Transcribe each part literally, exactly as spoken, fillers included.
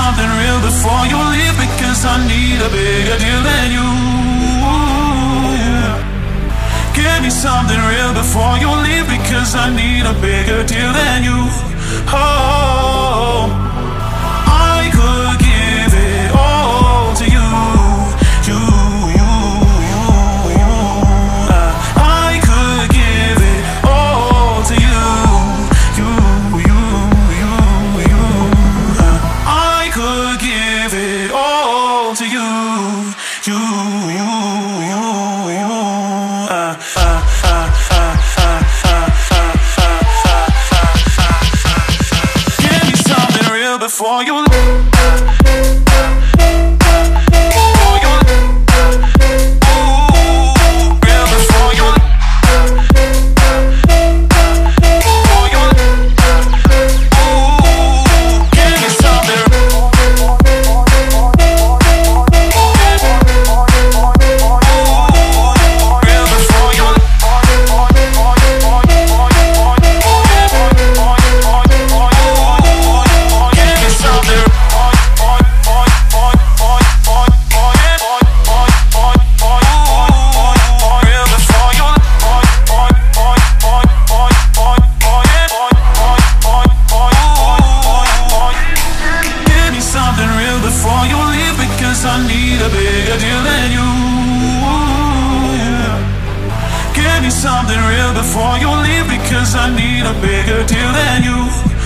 something real before you leave, because I need a bigger deal than you. Yeah. Give me something real before you leave, because I need a bigger deal than you. Oh, I could give it all to you, you, you, you, you. Uh, I could give it all to you, you, you, you, you. Uh, I could give it all to you, you, you, you, you. Uh, uh, uh, uh, uh, uh, uh, give me something real before you leave. Before you leave, because I need a bigger deal than you. Yeah. Give me something real before you leave, because I need a bigger deal than you.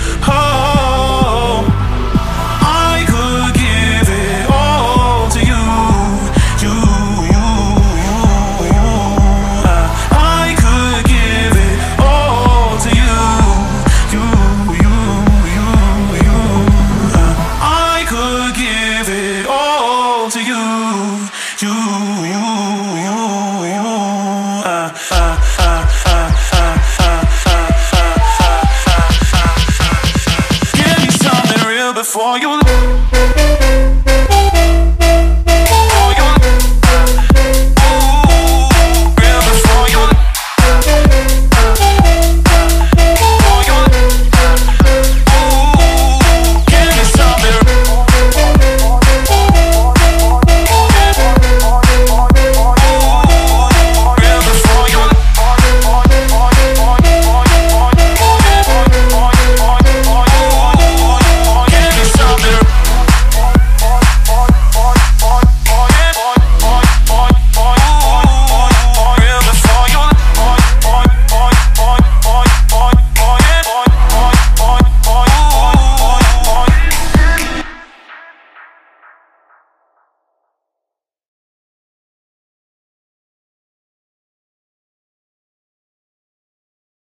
Oh, I could give it all to you, you, you, you, you. Uh, I could give it all to you, you, you, you, you. Uh, I could give it all to you, you, you, you, you. Uh, uh, uh, uh, uh, uh, uh, uh, uh, uh. Give me something real before you